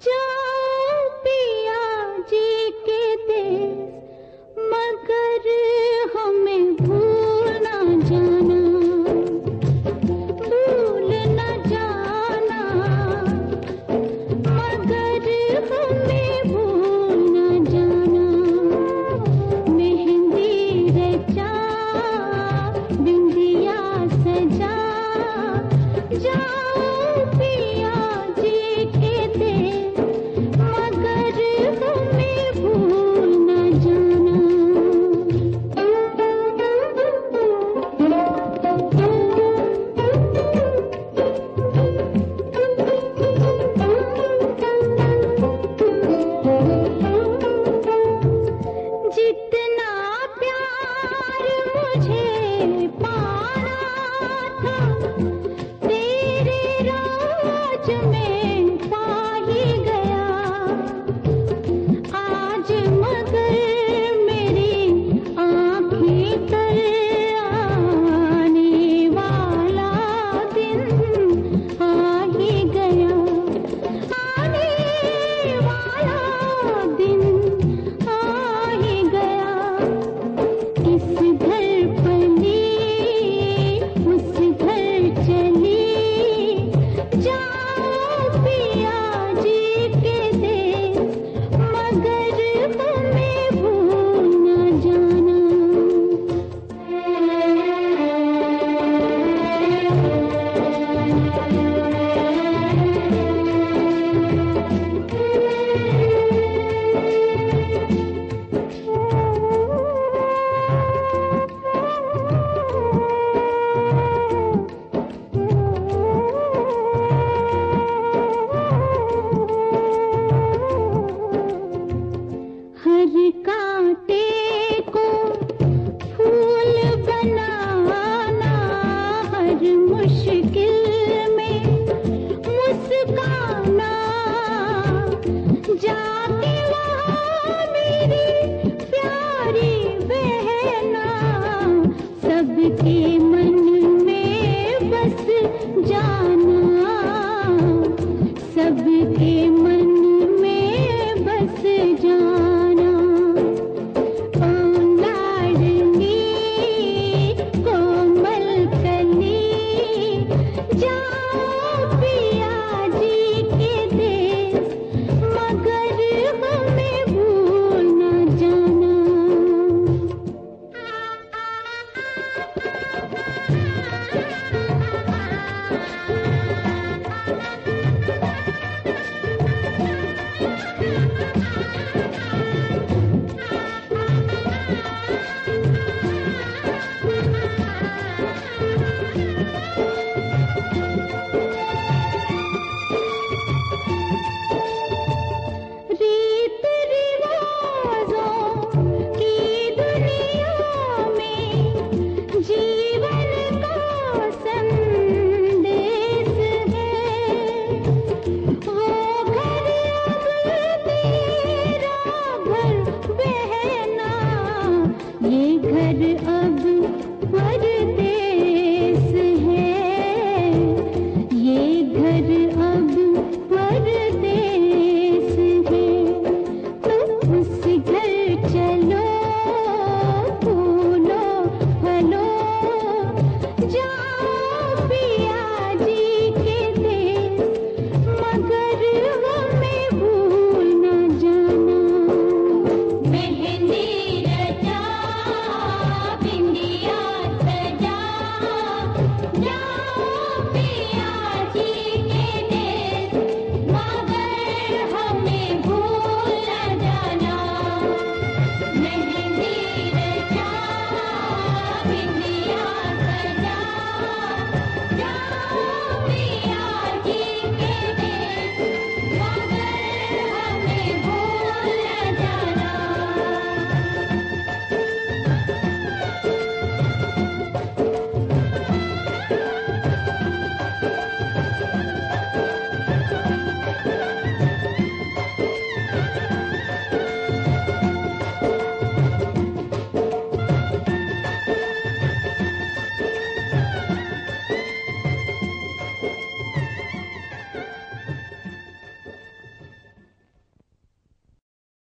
जाओ पिया जी के देश, मगर हमें भूल ना जाना, भूल ना जाना, मगर हमें भूल ना जाना। मेहंदी रचा बिंदिया सजा, जाओ पिया जी के देश, मगर हमें भूल ना जाना। जितना प्यार मुझे पाना था, तेरे राज में पा ही गया। आज मगर मेरी आँखें तर आने वाला दिन आ ही गया, आने वाला दिन आ ही गया। इस घर पली उस घर चली, जाओ पिया जी के देश, मगर हमें भूल ना जाना। हर कांटे को फूल बनाना, हर मुश्किल में मुस्काना, जाके वहाँ मेरी प्यारी बहना, सबके मन में बस जाना, सबके मन में बस जाना। ओ लाडली कोमल कली, जाओ पिया जी के देश, मगर हमें भूल ना जाना। रीत रिवाजों की दुनिया में जीवन का संदेश है, वो घर अब तेरा घर बहना, ये घर अब परदेस है, ये घर अब परदेस है। तो उस घर चलो फूलो फलो, जाओ पिया जी के देश, मगर हमें भूल ना जाना। मेहंदी रचा बिंदिया सजा, जाओ पिया जी के देश, मगर हमें भूल ना जाना। मेहंदी रचा बिंदिया सजा, जाओ पिया जी के देश, मगर हमें भूल ना जाना।